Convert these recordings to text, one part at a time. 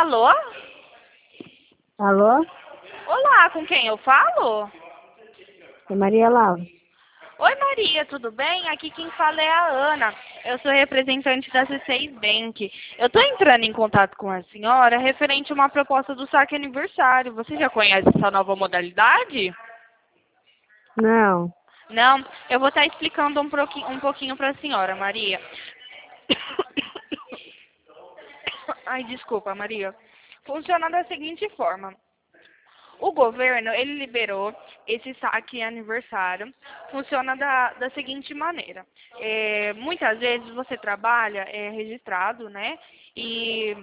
Alô? Alô? Olá, com quem eu falo? É Maria Laura. Oi, Maria, tudo bem? Aqui quem fala é a Ana. Eu sou representante da C6 Bank. Eu estou entrando em contato com a senhora referente a uma proposta do saque aniversário. Você já conhece essa nova modalidade? Não. Não? Eu vou estar explicando um pouquinho para a senhora, Maria. Ai, desculpa, Maria. Funciona da seguinte forma. O governo, ele liberou esse saque aniversário. Funciona da seguinte maneira. Muitas vezes você trabalha registrado, né? E...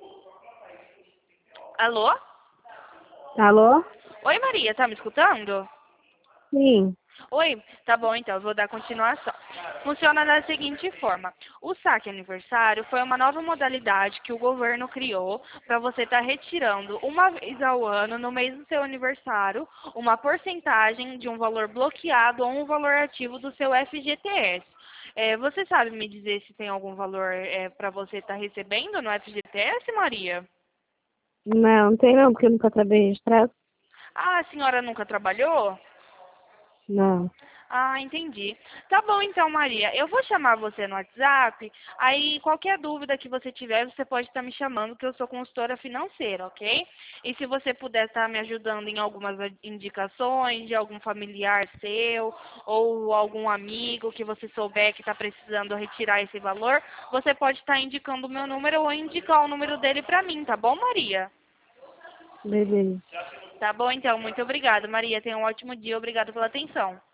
Alô? Alô? Oi, Maria, tá me escutando? Sim. Oi, tá bom então, eu vou dar continuação. Funciona da seguinte forma: o saque aniversário foi uma nova modalidade que o governo criou para você estar retirando uma vez ao ano, no mês do seu aniversário, uma porcentagem de um valor bloqueado ou um valor ativo do seu FGTS. Você sabe me dizer se tem algum valor para você estar recebendo no FGTS, Maria? Não, não tem não, porque eu nunca trabalhei registrado. Ah, a senhora nunca trabalhou? Não. Ah, entendi. Tá bom então, Maria. Eu vou chamar você no WhatsApp. Aí, qualquer dúvida que você tiver, você pode estar me chamando, que eu sou consultora financeira, ok? E se você puder estar me ajudando em algumas indicações de algum familiar seu ou algum amigo que você souber que está precisando retirar esse valor, você pode estar indicando o meu número ou indicar o número dele para mim, tá bom, Maria? Beleza. Tá bom então. Muito obrigada, Maria. Tenha um ótimo dia. Obrigada pela atenção.